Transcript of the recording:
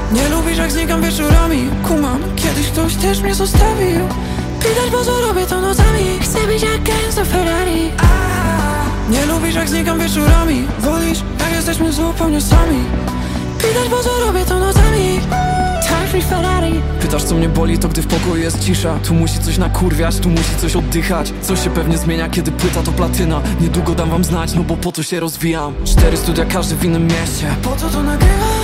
Nie lubisz jak znikam wieczorami. Kumam, kiedyś ktoś też mnie zostawił. Pytasz po co robię to nocami. Chcę być jak Enzo Ferrari. Nie lubisz jak znikam wieczorami. Wolisz jak jesteśmy zupełnie sami. Pytasz po co robię to nocami. Ferrari. Pytasz co mnie boli, to gdy w pokoju jest cisza. Tu musi coś nakurwiać, tu musi coś oddychać. Coś się pewnie zmienia, kiedy płyta to platyna. Niedługo dam wam znać, no bo po to się rozwijam. 4 studia, każdy w innym mieście. Po co to nagrywać?